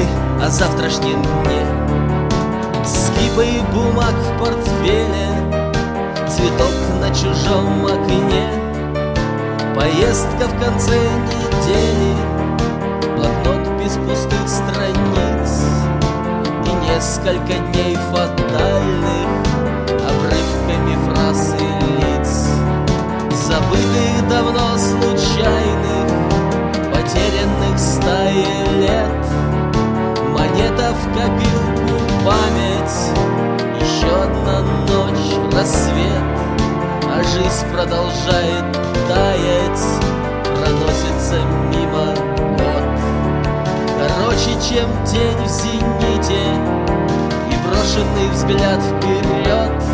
о завтрашнем дне, с кипой бумаг в портфеле, цветок на чужом окне, поездка в конце недели, блокнот без пустых страниц и несколько дней фатальных, обрывками фраз и лиц, забытых давно случайных, потерянных стаи лет, монета в копилку память, еще одна ночь, рассвет, а жизнь продолжает таять, проносится мимо год. Короче, чем тень в зените и брошенный взгляд вперед,